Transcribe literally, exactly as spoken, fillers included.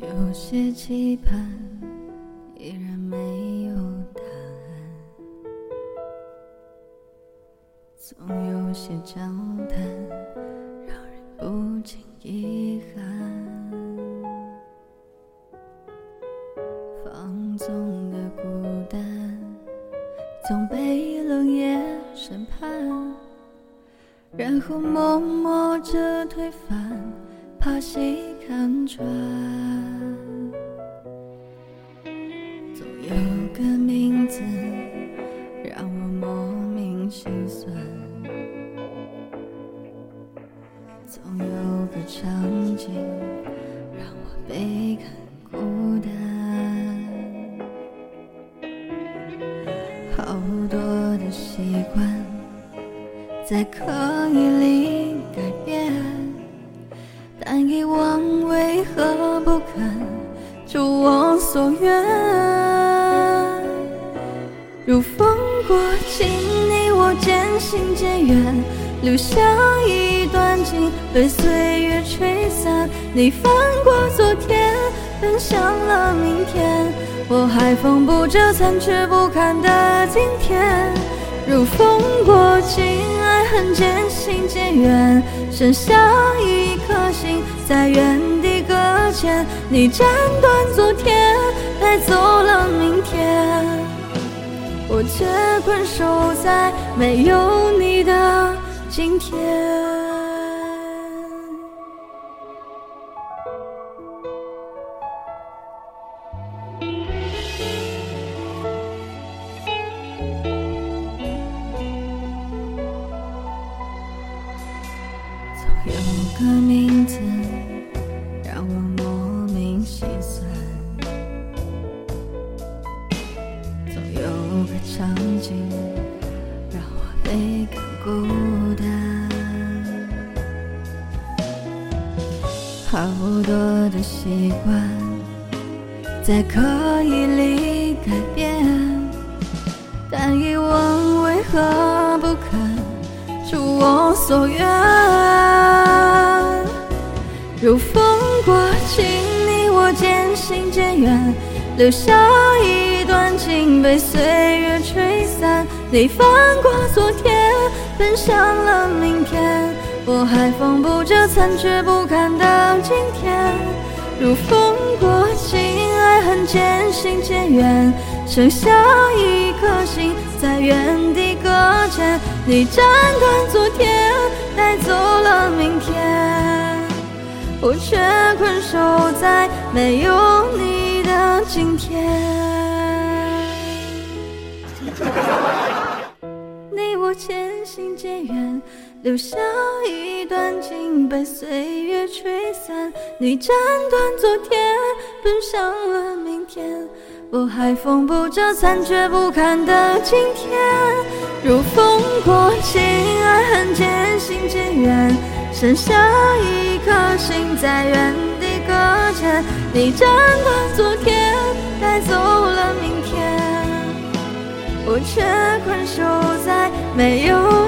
有些期盼依然没有答案，总有些交谈让人不禁遗憾，放纵的孤单总被冷眼审判，然后默默着推翻，怕谁看穿。总有个名字让我莫名心酸，总有个场景让我倍感孤单。好多的习惯在刻意里改变，但遗忘为何不肯如我所愿？如风过境，你我渐行渐远，留下一段情被岁月吹散。你翻过昨天，奔向了明天，我还缝补着残缺不堪的今天。如风过境，爱恨渐行渐远，剩下一颗心在原地搁浅。你斩断昨天，带走了明天，我却困守在没有你的今天。有个名字让我莫名心酸，总有个场景让我倍感孤单。好多的习惯在刻意里改变，但遗忘为何不肯如我所愿？如风过境，你我渐行渐远，留下一段情被岁月吹散。你翻过昨天，奔向了明天，我还缝补着残缺不堪的今天。如风过境，爱恨渐行渐远，剩下一颗心在原地搁浅。你斩断昨天，带走了明天，我却困守在没有你的今天。你我渐行渐远，留下一段情被岁月吹散。你斩断昨天，奔向了明天，我还缝补着残缺不堪的今天。如风过境，爱恨渐行渐远，剩下一颗心在原地搁浅。你斩断昨天，带走了明天，我却困守在没有